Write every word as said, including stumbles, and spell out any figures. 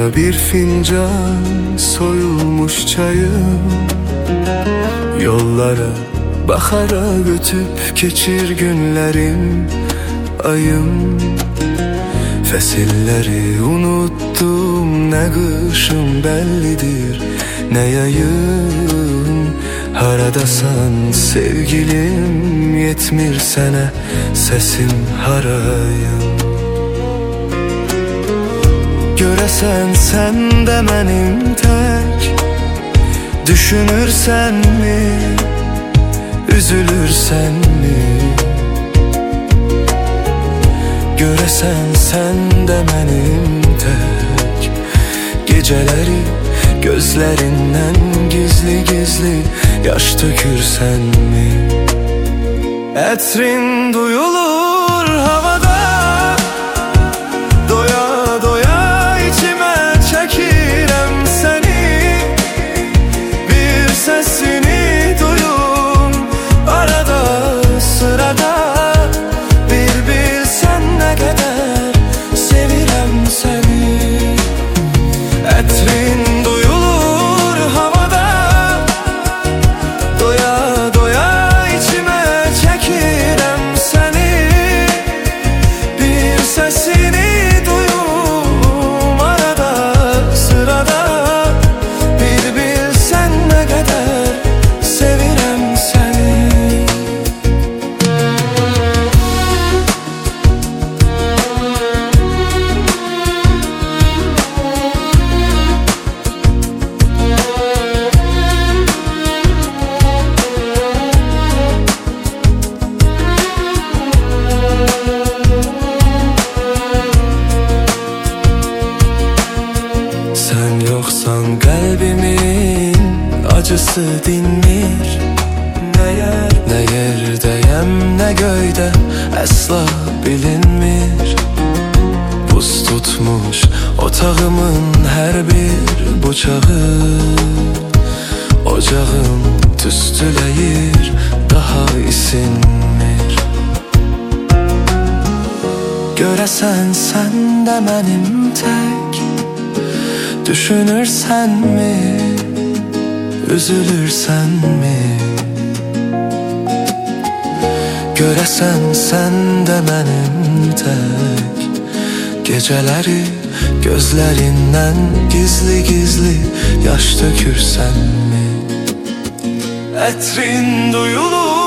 Yanımda bir fincan soyulmuş çayım, yollara bakarak ötüp geçir günlerim ayım. Fesilleri unuttum, ne kışım bellidir ne yayım. Haradasan sevgilim, yetmir sene sesim harayım. Göresen sen de benim tek, düşünürsen mi, üzülürsen mi? Göresen sen de benim tek, geceleri gözlerinden gizli gizli yaş dökürsen mi? Etrin duyulur havada, doya doya içime çekirem seni. Bir sesini duyum arada sırada, bir bilsen ne kadar sevirem seni. Etrin duyulur havada, doya doya içime çekirem seni. Bir sesini duyum arada sırada, bir bilsen ne kadar sevirem seni. Sen yoksan kalbimin acısı dinmir. Ne yer, ne yerdeyem ne göyde asla bilinmir. Buz tutmuş otağımın her bir bucağı, ocağım tüstüleyir daha isinmir. Göresen sen de benim tek, düşünürsen mi, üzülürsen mi? Göresen sen de benim tek, geceleri gözlerinden gizli gizli yaş dökürsen mi? Etrin duyulur